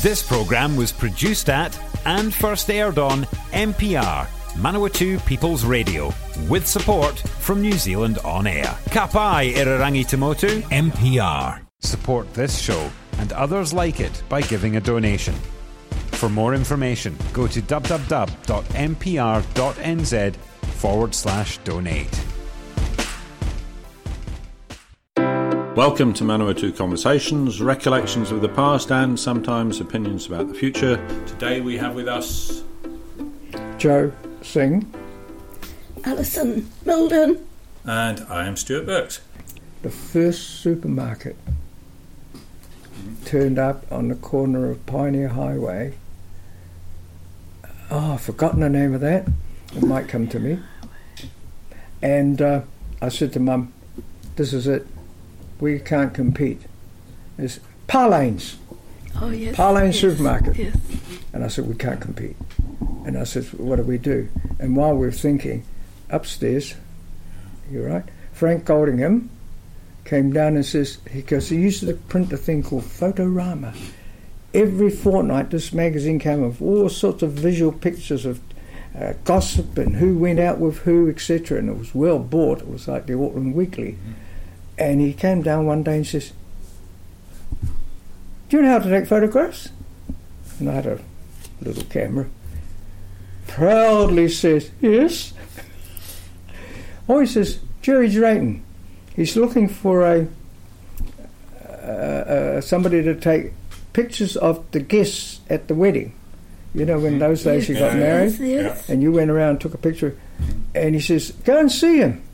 This programme was produced at and first aired on MPR, Manawatu People's Radio, with support from New Zealand On Air. Ka pai Irarangi Tamotu, MPR. Support this show and others like it by giving a donation. For more information, go to www.mpr.nz/donate. Welcome to Manawatu Conversations, recollections of the past and sometimes opinions about the future. Today we have with us Joe Singh, Alison Milden, and I am Stuart Burks. The first supermarket turned up on the corner of Pioneer Highway. I've forgotten the name of that. It might come to me. And I said to Mum, this is it. We can't compete. It's Parlane's. Oh, yes. Parlane's supermarket. Yes. And I said, we can't compete. And I said, what do we do? And while we're thinking, upstairs, you're right, Frank Goldingham came down and says, because he used to print a thing called Photorama. Every fortnight this magazine came with all sorts of visual pictures of gossip and who went out with who, etc. And it was well bought. It was like the Auckland Weekly. Mm-hmm. And he came down one day and says, do you know how to take photographs? And I had a little camera. Proudly says, yes. Oh, he says, Jerry Drayton. He's looking for somebody to take pictures of the guests at the wedding. You know, when those days you got married, yes. And you went around and took a picture. And he says, go and see him.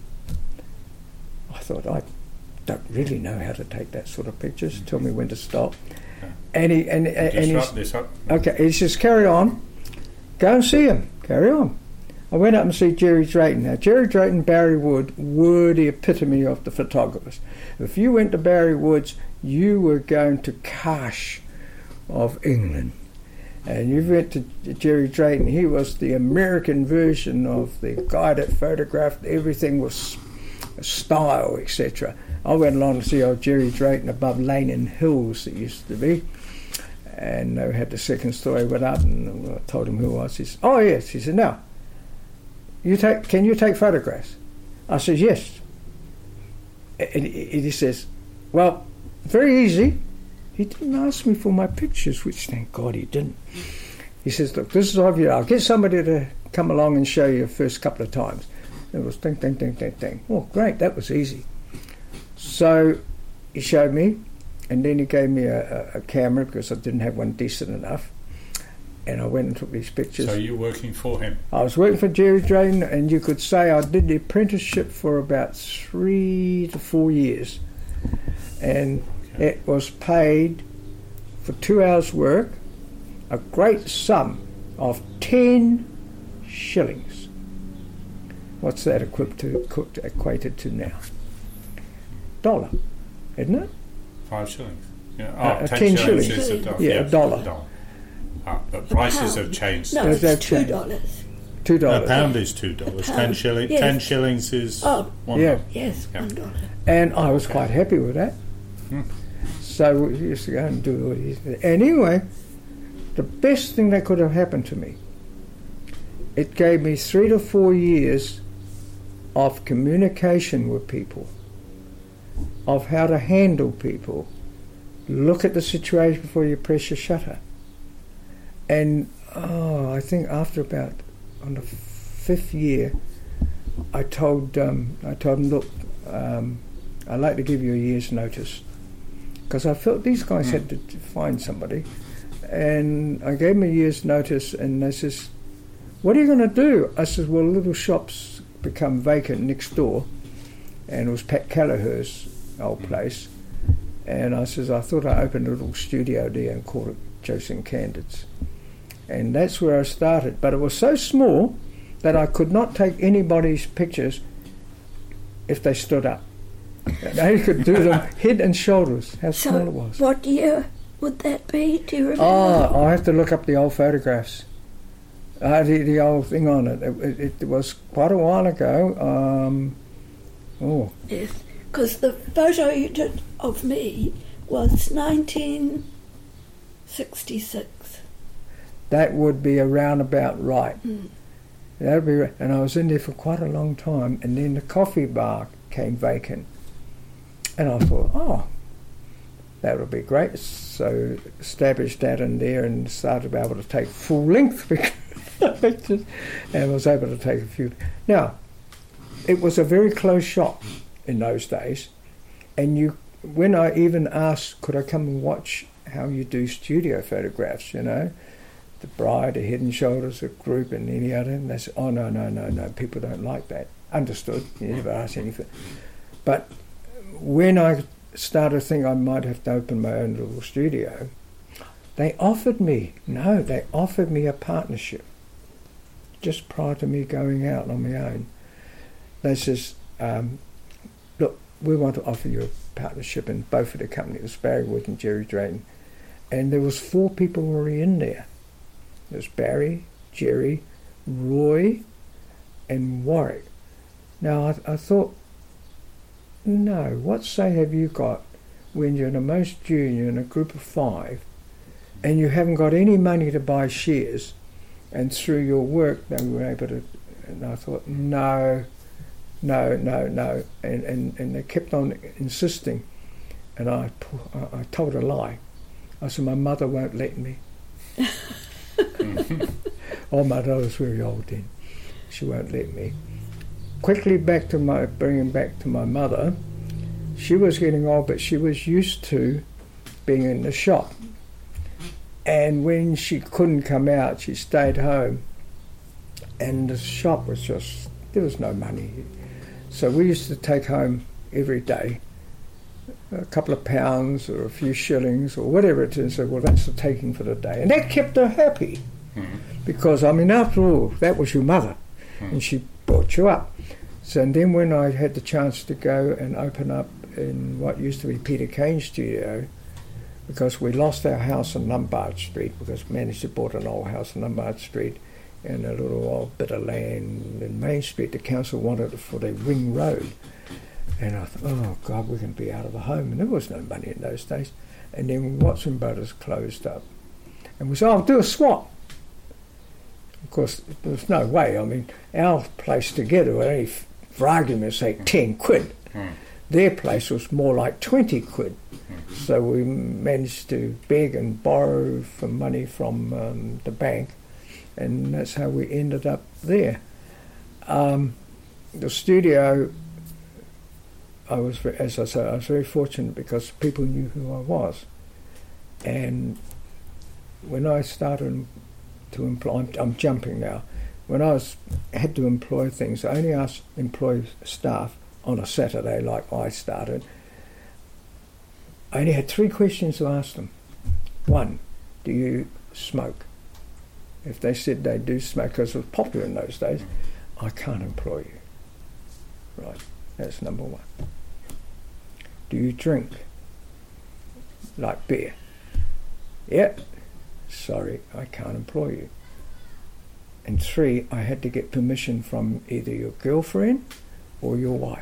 I thought, I don't really know how to take that sort of pictures. Tell me when to stop. And he says, carry on. Go and see him. Carry on. I went up and see Jerry Drayton. Now, Jerry Drayton, Barry Wood, were the epitome of the photographers. If you went to Barry Wood's, you were going to Cash of England. And you went to Jerry Drayton, he was the American version of the guy that photographed everything with style, etc. I went along to see old Jerry Drayton above Lane Hills, it used to be. And they had the second story went up, and I told him who I was. He said, oh yes. He said, now, can you take photographs? I said, yes. And he says, well, very easy. He didn't ask me for my pictures, which thank God he didn't. He says, look, this is of you. I'll get somebody to come along and show you the first couple of times. It was ding, ding, ding, ding, ding. Oh, great, that was easy. So he showed me, and then he gave me a camera because I didn't have one decent enough. And I went and took these pictures. So you were working for him? I was working for Jerry Drayton, and you could say I did the apprenticeship for about 3 to 4 years. And it was paid for 2 hours' work, a great sum of 10 shillings. What's that equated to now? $1, isn't it? 5 shillings. Yeah. 10 shillings. Is $1. But prices have changed. No, it's $2. $2. A pound is $2. 10 shillings. Yes. 10 shillings is $1. Yeah. Yes, $1. And I was quite happy with that. So we used to go and do all these. Anyway, the best thing that could have happened to me, it gave me 3 to 4 years of communication with people, of how to handle people, look at the situation before you press your shutter. And I think after about on the 5th year, I told him, look, I'd like to give you a year's notice, because I felt these guys had to find somebody. And I gave them a year's notice, and they says, what are you going to do? I said, well, little shops become vacant next door, and it was Pat Kelleher's old place. And I says, I thought I'd open a little studio there and call it Joseph Candid's. And that's where I started. But it was so small that I could not take anybody's pictures if they stood up. They could do them head and shoulders, how small it was. What year would that be? Do you remember? Oh, I have to look up the old photographs. The old thing on it. It was quite a while ago. Yes, because the photo you did of me was 19... 66. That would be around about right. Mm. That would be right. And I was in there for quite a long time, and then the coffee bar came vacant. And I thought, oh, that would be great. So established that in there and started to be able to take full length pictures, and was able to take a few. Now, it was a very close shop in those days, and when I even asked, could I come and watch how you do studio photographs, the bride, the head and shoulders, the group, and any other, and they said, oh, no, people don't like that. Understood, you never asked anything. But when I started to think I might have to open my own little studio, they offered me a partnership just prior to me going out on my own. They says, look, we want to offer you a partnership in both of the companies, it was Barry Wood and Jerry Drayton. And there was 4 people already in there. There's Barry, Jerry, Roy, and Warwick. Now, I thought, no, what say have you got when you're the most junior in a group of 5 and you haven't got any money to buy shares, and through your work they were able to... And I thought, no. And they kept on insisting, and I told a lie. I said, my mother won't let me. Oh, my mother was very old then. She won't let me. Quickly bringing back to my mother, she was getting old, but she was used to being in the shop. And when she couldn't come out, she stayed home. And the shop was just, there was no money. So we used to take home every day a couple of pounds or a few shillings or whatever it is. So, well, that's the taking for the day. And that kept her happy. Mm-hmm. Because, after all, that was your mother. Mm-hmm. And she brought you up. So, and then when I had the chance to go and open up in what used to be Peter Kane's studio, because we lost our house on Lombard Street, because we managed to bought an old house on Lombard Street and a little old bit of land in Main Street. The council wanted it for the Ring Road. And I thought, oh, God, we're going to be out of the home. And there was no money in those days. And then Watson Brothers closed up. And we said, I'll do a swap. Of course, there was no way. Our place together were only, for argument's sake, 10 quid. Mm. Their place was more like 20 quid. Mm-hmm. So we managed to beg and borrow for money from the bank. And that's how we ended up there. The studio, as I said, I was very fortunate because people knew who I was. And when I started to employ, I'm jumping now, when I had to employ things, I only employ staff on a Saturday like I started. I only had 3 questions to ask them. 1, do you smoke? If they said they do smoke, because it was popular in those days, I can't employ you. Right, that's number 1. Do you drink? Like beer? Yeah. Sorry, I can't employ you. And 3, I had to get permission from either your girlfriend or your wife.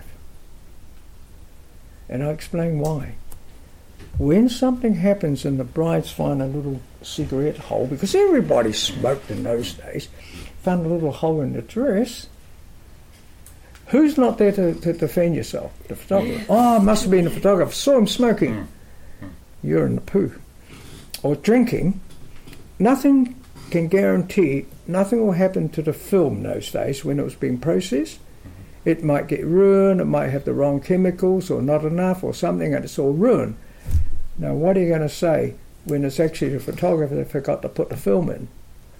And I'll explain why. When something happens and the brides find a little cigarette hole, because everybody smoked in those days, found a little hole in the dress, who's not there to defend yourself? The photographer. Oh, it must have been the photographer. Saw him smoking. You're in the poo. Or drinking. Nothing can guarantee, nothing will happen to the film those days when it was being processed. It might get ruined, it might have the wrong chemicals or not enough or something, and it's all ruined. Now, what are you going to say when it's actually the photographer that forgot to put the film in?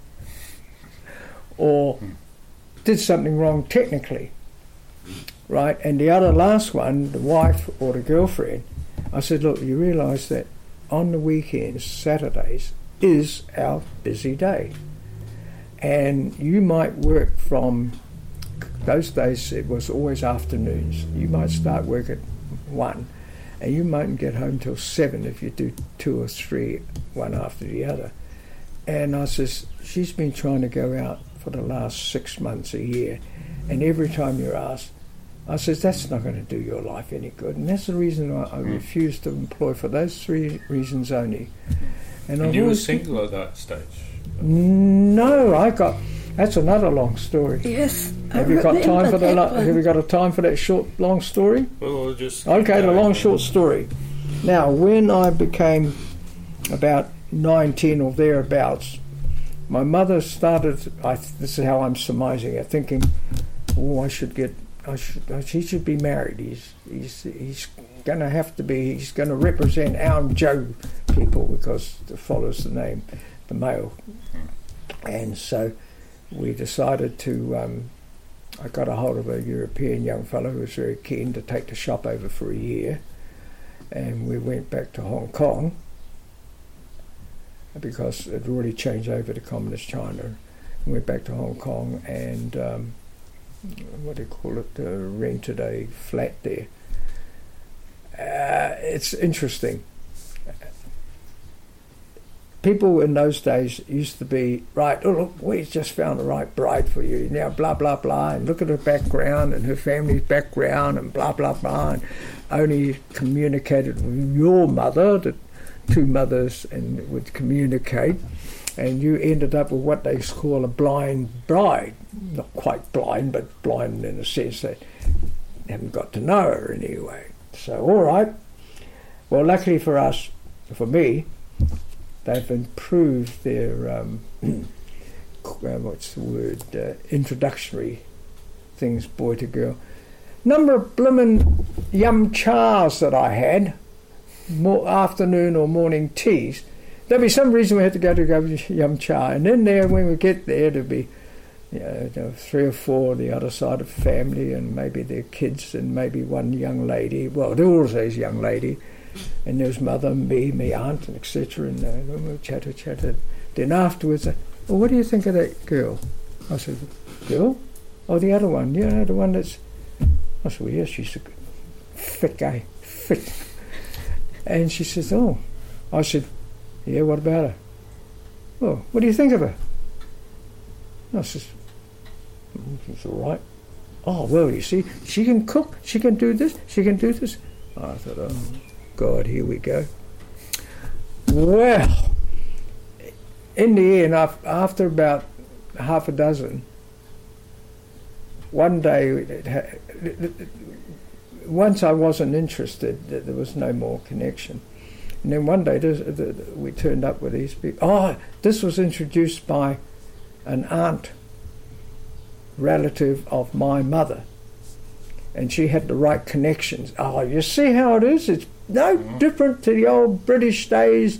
Or did something wrong technically, right? And the other last one, the wife or the girlfriend, I said, look, you realise that on the weekends, Saturdays, is our busy day. And you might work from, those days it was always afternoons. You might start work at 1, and you mightn't get home till 7 if you do 2 or 3, one after the other. And I says, she's been trying to go out for the last 6 months, a year, and every time you're asked, I says, that's not going to do your life any good. And that's the reason I refused to employ, for those 3 reasons only. And you were single at that stage? No, that's another long story. Yes. Have you got time for have you got a time for that short, long story? Well, we'll just... Okay, the long, short story. Now, when I became about 19 or thereabouts, my mother started, this is how I'm surmising it, thinking, oh, he should be married. He's going to have to be, he's going to represent our Joe people because it follows the name, the male. And so we decided to, I got a hold of a European young fellow who was very keen to take the shop over for a year. And we went back to Hong Kong because it had already changed over to Communist China. We went back to Hong Kong and rented a flat there. It's interesting. People in those days used to be, right, oh look, we just found the right bride for you. Now blah, blah, blah, and look at her background and her family's background and blah, blah, blah, and only communicated with your mother, the 2 mothers, and would communicate. And you ended up with what they call a blind bride. Not quite blind, but blind in the sense that you haven't got to know her anyway. So, all right. Well, luckily for us, for me, they've improved their, introductory things, boy to girl. Number of blimmin' yum chas that I had, more afternoon or morning teas. There'll be some reason we had to go yum cha, and then there, when we get there, there'll be 3 or 4 on the other side of family, and maybe their kids, and maybe one young lady. Well, there always is young lady, and there's mother, me aunt, and etc. And we chatted. Then afterwards, well, what do you think of that girl? I said, girl? Oh, the other one. The one that's. I said, well, yes, she's a fit guy, fit. And she says, oh. I said, yeah, what about her? Well, what do you think of her? I says, it's all right. Oh, well, you see, she can cook, she can do this, she can do this. I thought, oh, God, here we go. Well, in the end, after about half a dozen, one day, once I wasn't interested, there was no more connection. And then one day we turned up with these people. Oh, this was introduced by an aunt, relative of my mother. And she had the right connections. Oh, you see how it is? It's no different to the old British days.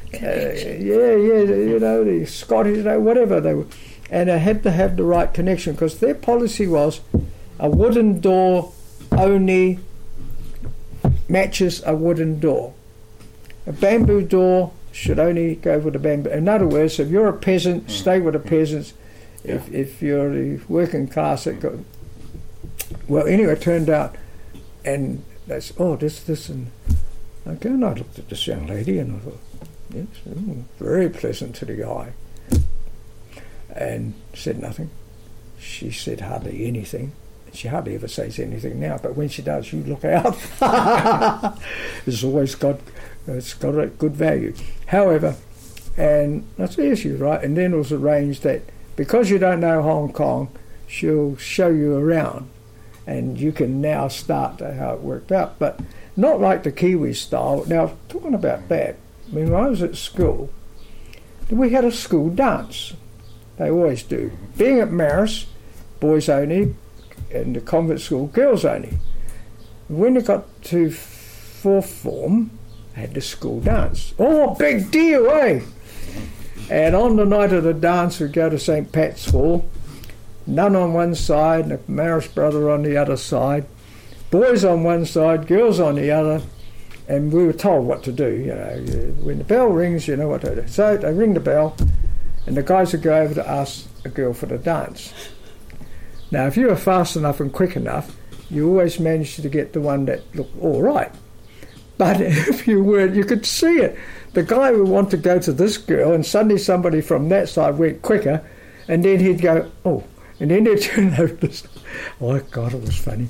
The Scottish, whatever they were. And I had to have the right connection because their policy was a wooden door only matches a wooden door. A bamboo door should only go with a bamboo. In other words, if you're a peasant, stay with the peasants. If you're the working class, well, anyway, it turned out, and that's, this, and okay, and I looked at this young lady, and I thought, yes, very pleasant to the eye, and said nothing. She said hardly anything. She hardly ever says anything now, but when she does, you look out. It's always got a good value. However, and that's the issue, right? And then it was arranged that because you don't know Hong Kong, she'll show you around, and you can now start how it worked out, but not like the Kiwi style. Now, talking about that, when I was at school, we had a school dance. They always do. Being at Marist, boys only, and the convent school, girls only. When it got to 4th form, I had the school dance. Oh, big deal, eh? And on the night of the dance, we'd go to St. Pat's Hall, nun on one side and a Marist brother on the other side, boys on one side, girls on the other, and we were told what to do. When the bell rings, you know what to do. So they ring the bell, and the guys would go over to ask a girl for the dance. Now, if you were fast enough and quick enough, you always managed to get the one that looked all right. But if you weren't, you could see it. The guy would want to go to this girl, and suddenly somebody from that side went quicker, and then he'd go, oh, and then they'd turn over this. Oh, God, it was funny.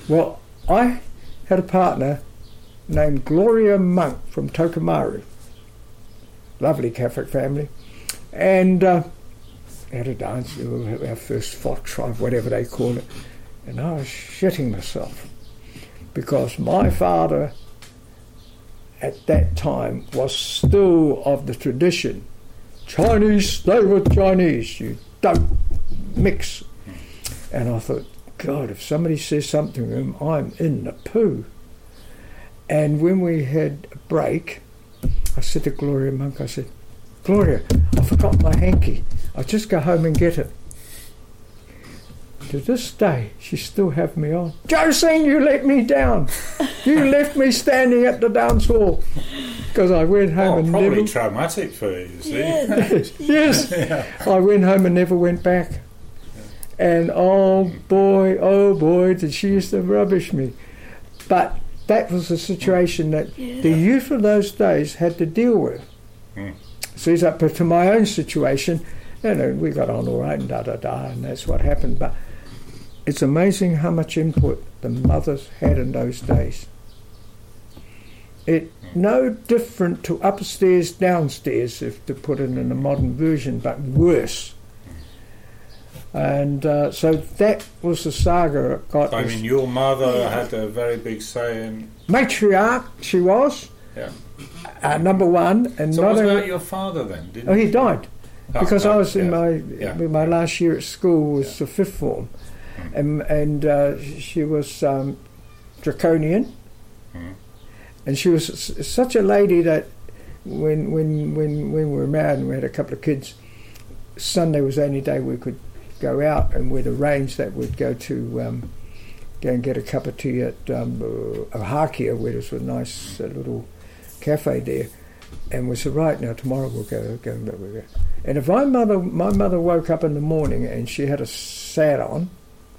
Well, I had a partner named Gloria Monk from Tokomaru. Lovely Catholic family. And had a dance, our first foxtrot, whatever they call it. And I was shitting myself because my father at that time was still of the tradition. Chinese, stay with Chinese. You don't mix. And I thought, God, if somebody says something to him, I'm in the poo. And when we had a break, I said to Gloria Monk, I said, Gloria, I forgot my hanky. I'll just go home and get it. To this day, she still have me on. Josine, you let me down. You left me standing at the dance hall. Because I went home and probably never... traumatic for you, you see. Yes. Yeah. I went home and never went back. And oh boy, did she used to rubbish me. But that was a situation that the youth of those days had to deal with. So it's up to my own situation. We got on all right and and that's what happened. But it's amazing how much input the mothers had in those days. It no different to upstairs, downstairs, if to put it in a modern version, but worse. And so that was the saga it got. I mean, your mother had a very big say in... Matriarch, she was. Yeah. Number one. And So not what only, about your father then? Didn't he died. Because I was in my last year at school was the fifth form. And she was draconian. And she was such a lady that when we were married and we had a couple of kids, Sunday was the only day we could go out, and we'd arrange that we'd go to go and get a cup of tea at Ohakia, where there's a nice little cafe there. And we said, right, now tomorrow we'll go. And if my mother woke up in the morning and she had a sad on,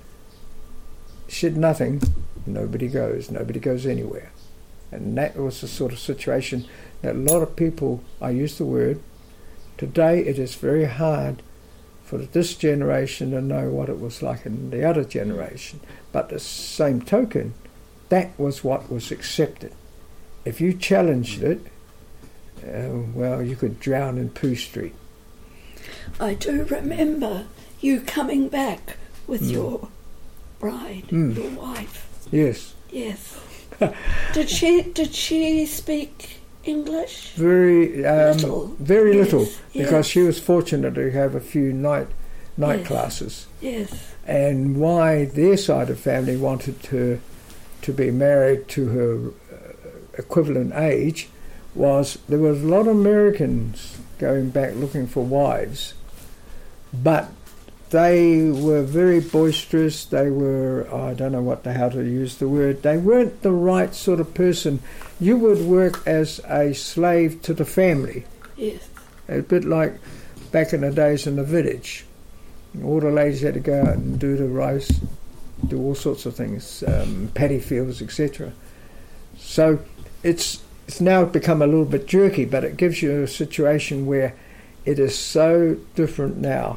she had nothing, nobody goes anywhere. And that was the sort of situation that a lot of people, I use the word, today it is very hard for this generation to know what it was like in the other generation. But the same token, that was what was accepted. If you challenged it, well, you could drown in Pooh Street. I do remember you coming back with your bride, your wife. Yes. Yes. Did she speak English? Very little. Very Yes, little, because yes. she was fortunate to have a few night Yes. classes. Yes. And why their side of family wanted her to be married to her equivalent age was there was a lot of Americans going back looking for wives, but they were very boisterous. They were, I don't know how to use the word, they weren't the right sort of person. You would work as a slave to the family. Yes. A bit like back in the days in the village. All the ladies had to go out and do the rice, do all sorts of things, paddy fields, etc. So it's now become a little bit jerky, but it gives you a situation where it is so different now.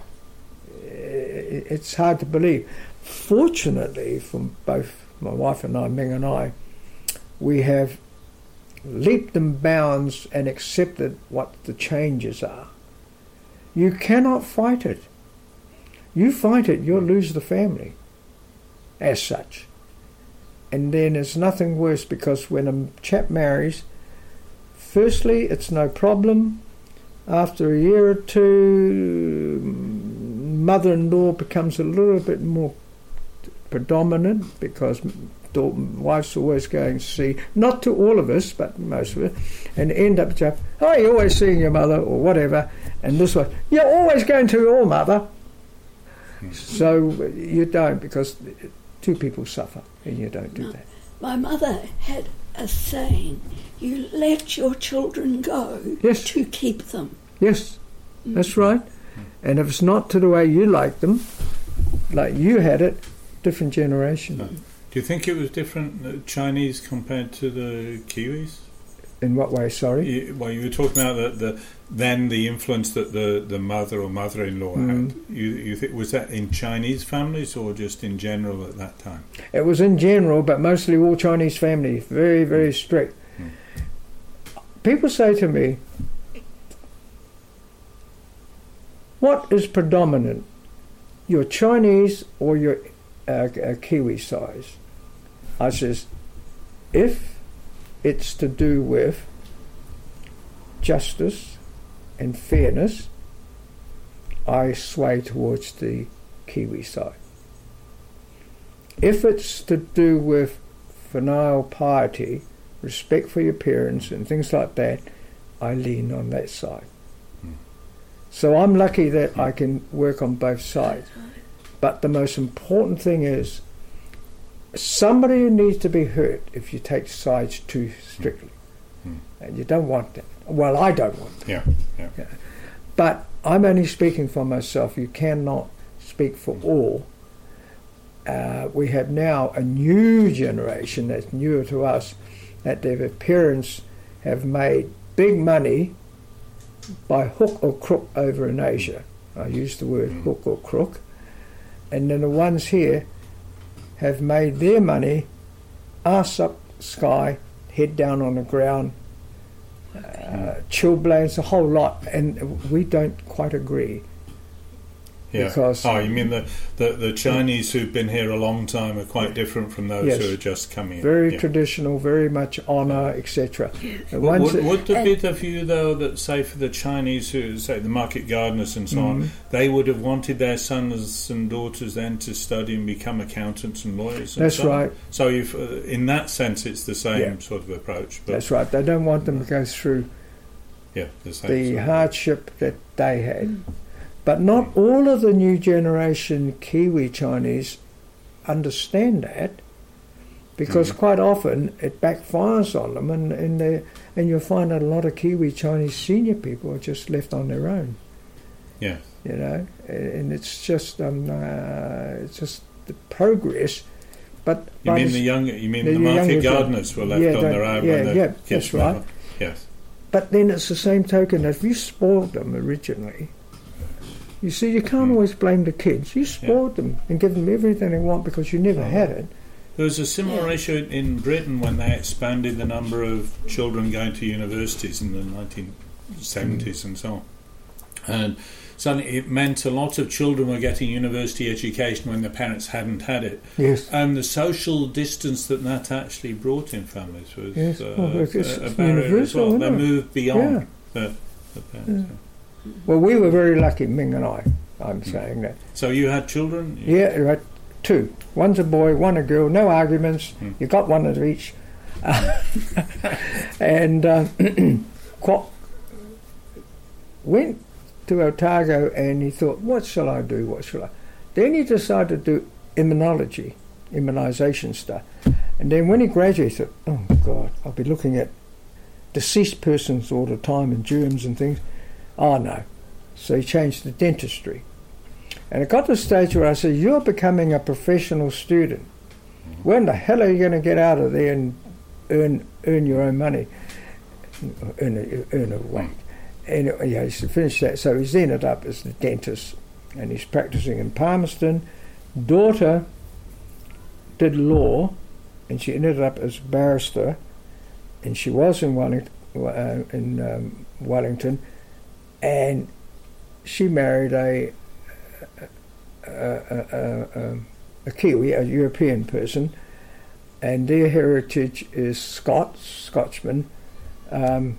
It's hard to believe. Fortunately, from both my wife and I, Ming and I, we have leaped in bounds and accepted what the changes are. You cannot fight it. You fight it, you'll lose the family as such. And then there's nothing worse, because when a chap marries, firstly, it's no problem. After a year or two, mother-in-law becomes a little bit more predominant, because wife's always going to see, not to all of us, but most of it, and end up chap, oh, you're always seeing your mother, or whatever, and this one, you're always going to your mother. So you don't, because two people suffer, and you don't do that. My mother had a saying, you let your children go to keep them. Yes, that's right. And if it's not to the way you like them, like you had it, different generation. Do you think it was different, the Chinese compared to the Kiwis? In what way, sorry? You were talking about the influence that the mother or mother-in-law had. You think, was that in Chinese families or just in general at that time? It was in general, but mostly all Chinese families, very, very strict. People say to me, what is predominant, your Chinese or your Kiwi size? I says, if it's to do with justice and fairness, I sway towards the Kiwi side. If it's to do with filial piety, respect for your parents and things like that, I lean on that side. So I'm lucky that I can work on both sides. But the most important thing is somebody needs to be hurt if you take sides too strictly. And you don't want that. Well, I don't want that. Yeah. But I'm only speaking for myself. You cannot speak for all. We have now a new generation that's newer to us, that their parents have made big money by hook or crook over in Asia. I use the word hook or crook. And then the ones here have made their money arse up sky, head down on the ground, chilblains, a whole lot, and we don't quite agree. Yeah. Because, you mean the Chinese who've been here a long time are quite different from those who are just coming in? Very traditional, very much honour, etc. Would there be the view, though, that, say, for the Chinese who, say, the market gardeners and so on, they would have wanted their sons and daughters then to study and become accountants and lawyers? And That's so right. On? So in that sense, it's the same sort of approach. But that's right. They don't want them to go through the hardship that they had. But not all of the new generation Kiwi Chinese understand that, because quite often it backfires on them, and you'll find that a lot of Kiwi Chinese senior people are just left on their own. Yeah. You know, and it's just the progress. But you mean the market gardeners were left on their own when the kids that's right. Were, yes. But then it's the same token that if you spoiled them originally. You see, you can't always blame the kids. You spoiled them and give them everything they want because you never had it. There was a similar issue in Britain when they expanded the number of children going to universities in the 1970s and so on. And suddenly it meant a lot of children were getting university education when their parents hadn't had it. Yes. And the social distance that actually brought in families was a it's barrier as well. They moved beyond the parents. Yeah. Well, we were very lucky, Ming and I'm saying that. So you had children? Yeah, right, 2. One's a boy, one a girl, no arguments. You got one of each. And went to Otago and he thought, what shall I do, Then he decided to do immunisation stuff. And then when he graduated, oh God, I'll be looking at deceased persons all the time and germs and things. Oh no. So he changed to dentistry. And it got to the stage where I said, you're becoming a professional student. When the hell are you going to get out of there and earn your own money? Earn a wage. And he finished that. So he's ended up as the dentist. And he's practicing in Palmerston. Daughter did law. And she ended up as barrister. And she was in Wellington. And she married a Kiwi, a European person, and their heritage is Scotchman. I'll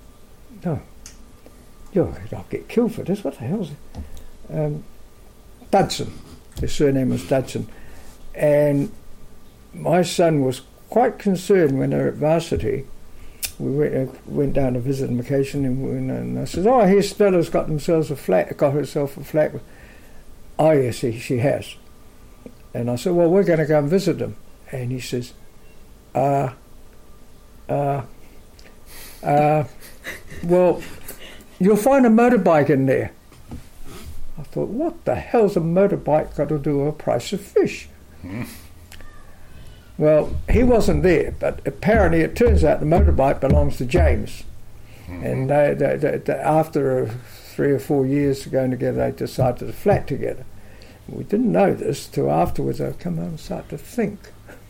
get killed for this. What the hell is it? Dudson. His surname was Dudson. And my son was quite concerned when they were at varsity. We went down to visit on occasion, and I said, "Oh, here Stella's got herself a flat." Oh yes, she has. And I said, "Well, we're going to go and visit them." And he says, "Well, you'll find a motorbike in there." I thought, "What the hell's a motorbike got to do with the price of fish?" Well, he wasn't there, but apparently it turns out the motorbike belongs to James. And after 3 or 4 years going together, they decided to flat together. We didn't know this till afterwards. I'd come home and start to think.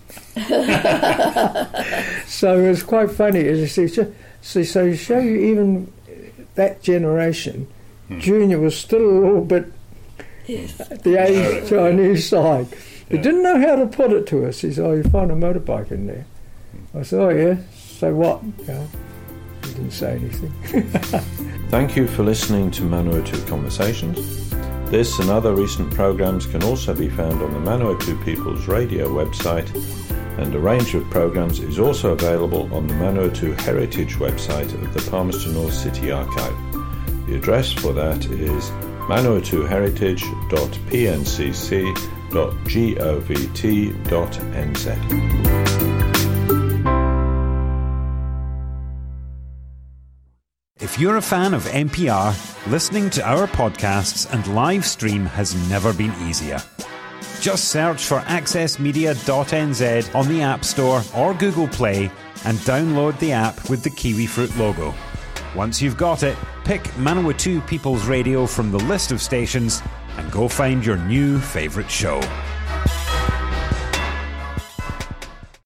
So it was quite funny. So to show you even that generation, Junior was still a little bit at the Asian Chinese side. He didn't know how to put it to us. He said, "Oh, you find a motorbike in there." I said, "Oh yeah, so what?" He didn't say anything. Thank you for listening to Manawatu Conversations. This and other recent programs can also be found on the Manawatu People's Radio website, and a range of programs is also available on the Manawatu Heritage website of the Palmerston North City Archive. The address for that is manawatuheritage.pncc.govt.nz. If you're a fan of NPR, listening to our podcasts and live stream has never been easier. Just search for accessmedia.nz on the App Store or Google Play and download the app with the kiwifruit logo. Once you've got it, pick Manawatu People's Radio from the list of stations and go find your new favourite show.